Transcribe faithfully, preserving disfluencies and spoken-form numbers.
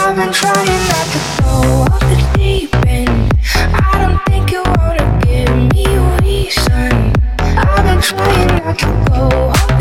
I've been trying not to go off the deep end. I don't think you wanna give me a reason. I've been trying not to go off